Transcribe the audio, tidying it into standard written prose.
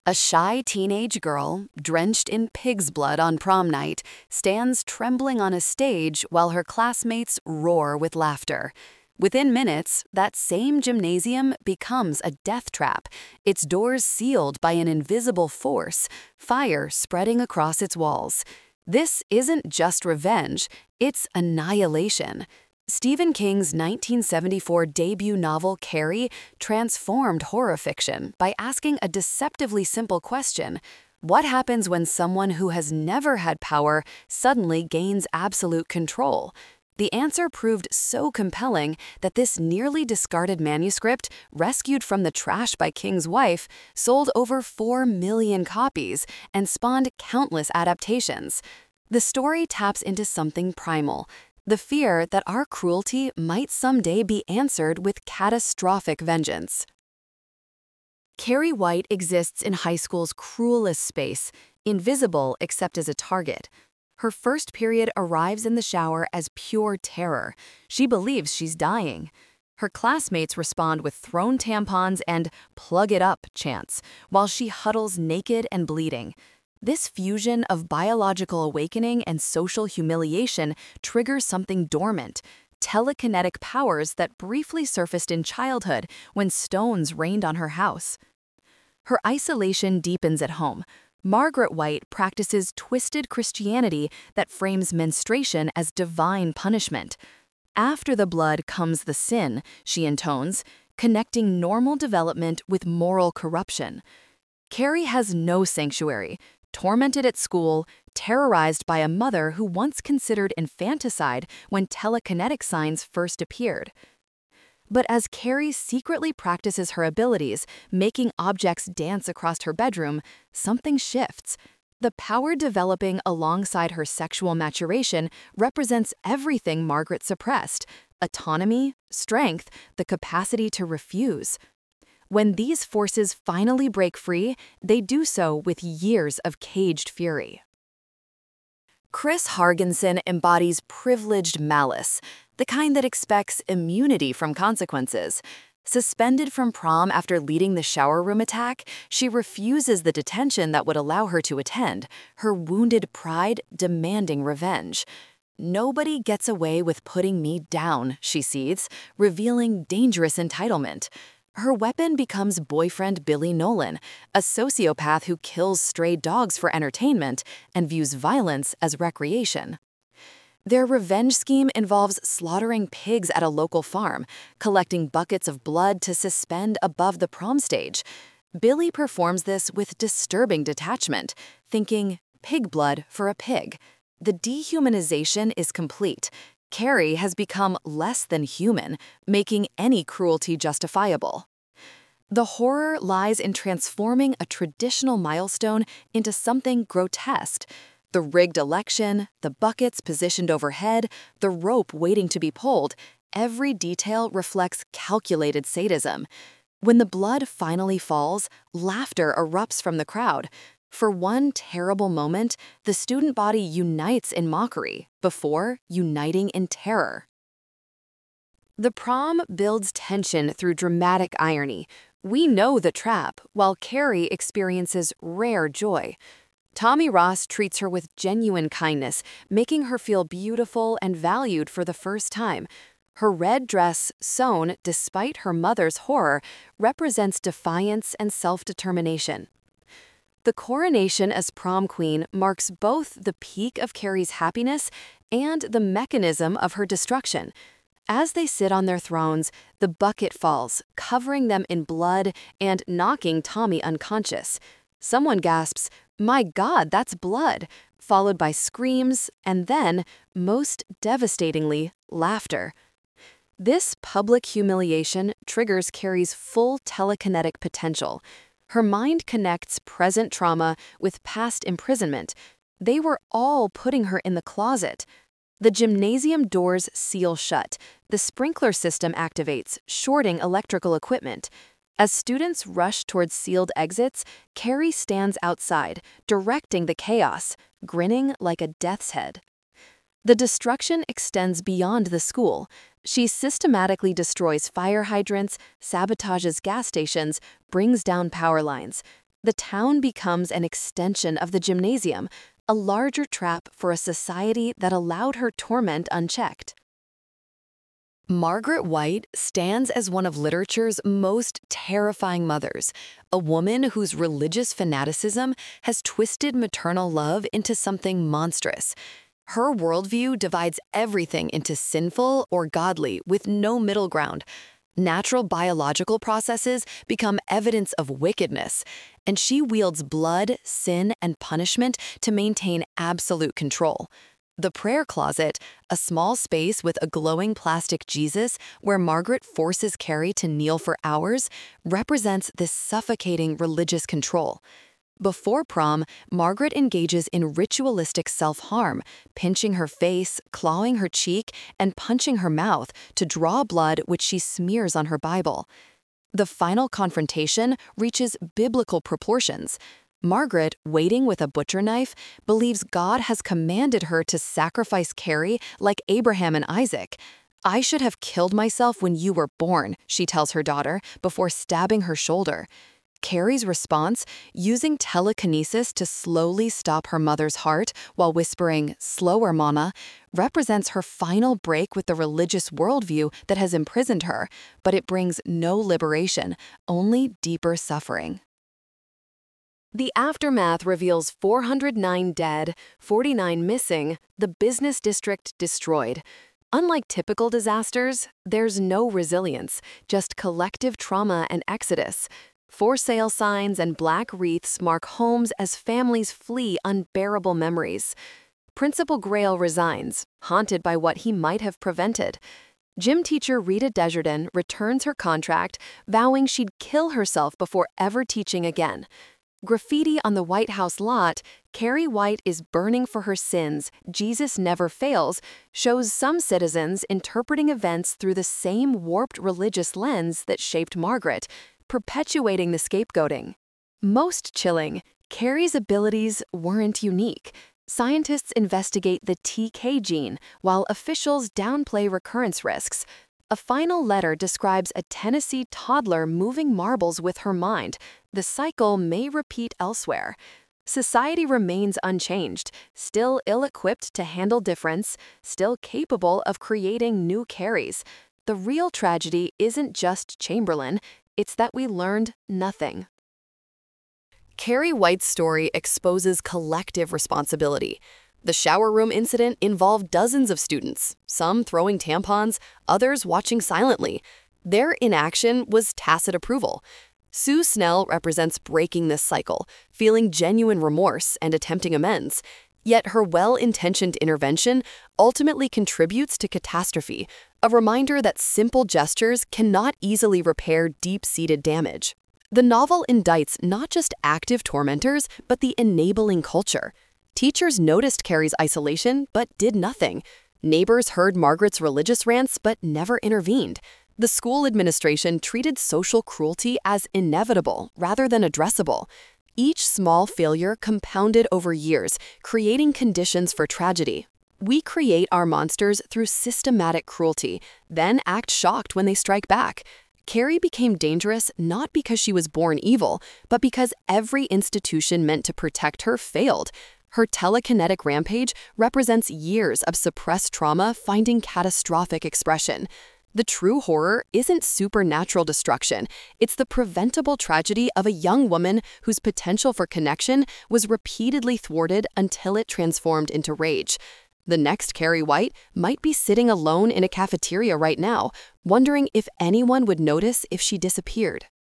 A shy teenage girl, drenched in pig's blood on prom night, stands trembling on a stage while her classmates roar with laughter. Within minutes, that same gymnasium becomes a death trap, its doors sealed by an invisible force, fire spreading across its walls. This isn't just revenge, it's annihilation. Stephen King's 1974 debut novel Carrie transformed horror fiction by asking a deceptively simple question: what happens when someone who has never had power suddenly gains absolute control? The answer proved so compelling that this nearly discarded manuscript, rescued from the trash by King's wife, sold over 4 million copies and spawned countless adaptations. The story taps into something primal: the fear that our cruelty might someday be answered with catastrophic vengeance. Carrie White exists in high school's cruelest space, invisible except as a target. Her first period arrives in the shower as pure terror. She believes she's dying. Her classmates respond with thrown tampons and "plug it up" chants, while she huddles naked and bleeding. This fusion of biological awakening and social humiliation triggers something dormant: telekinetic powers that briefly surfaced in childhood when stones rained on her house. Her isolation deepens at home. Margaret White practices twisted Christianity that frames menstruation as divine punishment. After the blood comes the sin, she intones, connecting normal development with moral corruption. Carrie has no sanctuary. Tormented at school, terrorized by a mother who once considered infanticide when telekinetic signs first appeared. But as Carrie secretly practices her abilities, making objects dance across her bedroom, something shifts. The power developing alongside her sexual maturation represents everything Margaret suppressed: autonomy, strength, the capacity to refuse. When these forces finally break free, they do so with years of caged fury. Chris Hargensen embodies privileged malice, the kind that expects immunity from consequences. Suspended from prom after leading the shower room attack, she refuses the detention that would allow her to attend, her wounded pride demanding revenge. "Nobody gets away with putting me down," she seethes, revealing dangerous entitlement. Her weapon becomes boyfriend Billy Nolan, a sociopath who kills stray dogs for entertainment and views violence as recreation. Their revenge scheme involves slaughtering pigs at a local farm, collecting buckets of blood to suspend above the prom stage. Billy performs this with disturbing detachment, thinking, "pig blood for a pig." The dehumanization is complete. Carrie has become less than human, making any cruelty justifiable. The horror lies in transforming a traditional milestone into something grotesque. The rigged election, the buckets positioned overhead, the rope waiting to be pulled, every detail reflects calculated sadism. When the blood finally falls, laughter erupts from the crowd. For one terrible moment, the student body unites in mockery, before uniting in terror. The prom builds tension through dramatic irony. We know the trap, while Carrie experiences rare joy. Tommy Ross treats her with genuine kindness, making her feel beautiful and valued for the first time. Her red dress, sewn despite her mother's horror, represents defiance and self-determination. The coronation as prom queen marks both the peak of Carrie's happiness and the mechanism of her destruction. As they sit on their thrones, the bucket falls, covering them in blood and knocking Tommy unconscious. Someone gasps, "My God, that's blood," followed by screams and then, most devastatingly, laughter. This public humiliation triggers Carrie's full telekinetic potential. Her mind connects present trauma with past imprisonment. They were all putting her in the closet. The gymnasium doors seal shut. The sprinkler system activates, shorting electrical equipment. As students rush towards sealed exits, Carrie stands outside, directing the chaos, grinning like a death's head. The destruction extends beyond the school. She systematically destroys fire hydrants, sabotages gas stations, brings down power lines. The town becomes an extension of the gymnasium, a larger trap for a society that allowed her torment unchecked. Margaret White stands as one of literature's most terrifying mothers, a woman whose religious fanaticism has twisted maternal love into something monstrous. Her worldview divides everything into sinful or godly with no middle ground. Natural biological processes become evidence of wickedness, and she wields blood, sin, and punishment to maintain absolute control. The prayer closet, a small space with a glowing plastic Jesus where Margaret forces Carrie to kneel for hours, represents this suffocating religious control. Before prom, Margaret engages in ritualistic self-harm, pinching her face, clawing her cheek, and punching her mouth to draw blood which she smears on her Bible. The final confrontation reaches biblical proportions. Margaret, waiting with a butcher knife, believes God has commanded her to sacrifice Carrie like Abraham and Isaac. "I should have killed myself when you were born," she tells her daughter before stabbing her shoulder. Carrie's response, using telekinesis to slowly stop her mother's heart while whispering, "Slower, Mama," represents her final break with the religious worldview that has imprisoned her, but it brings no liberation, only deeper suffering. The aftermath reveals 409 dead, 49 missing, the business district destroyed. Unlike typical disasters, there's no resilience, just collective trauma and exodus. For sale signs and black wreaths mark homes as families flee unbearable memories. Principal Grail resigns, haunted by what he might have prevented. Gym teacher Rita Desjardins returns her contract, vowing she'd kill herself before ever teaching again. Graffiti on the White House lot, "Carrie White is burning for her sins, Jesus never fails," shows some citizens interpreting events through the same warped religious lens that shaped Margaret, perpetuating the scapegoating. Most chilling, Carrie's abilities weren't unique. Scientists investigate the TK gene, while officials downplay recurrence risks. A final letter describes a Tennessee toddler moving marbles with her mind. The cycle may repeat elsewhere. Society remains unchanged, still ill-equipped to handle difference, still capable of creating new Carries. The real tragedy isn't just Chamberlain, it's that we learned nothing. Carrie White's story exposes collective responsibility. The shower room incident involved dozens of students, some throwing tampons, others watching silently. Their inaction was tacit approval. Sue Snell represents breaking this cycle, feeling genuine remorse and attempting amends. Yet her well-intentioned intervention ultimately contributes to catastrophe, a reminder that simple gestures cannot easily repair deep-seated damage. The novel indicts not just active tormentors, but the enabling culture. Teachers noticed Carrie's isolation, but did nothing. Neighbors heard Margaret's religious rants, but never intervened. The school administration treated social cruelty as inevitable rather than addressable. Each small failure compounded over years, creating conditions for tragedy. We create our monsters through systematic cruelty, then act shocked when they strike back. Carrie became dangerous not because she was born evil, but because every institution meant to protect her failed. Her telekinetic rampage represents years of suppressed trauma finding catastrophic expression. The true horror isn't supernatural destruction, it's the preventable tragedy of a young woman whose potential for connection was repeatedly thwarted until it transformed into rage. The next Carrie White might be sitting alone in a cafeteria right now, wondering if anyone would notice if she disappeared.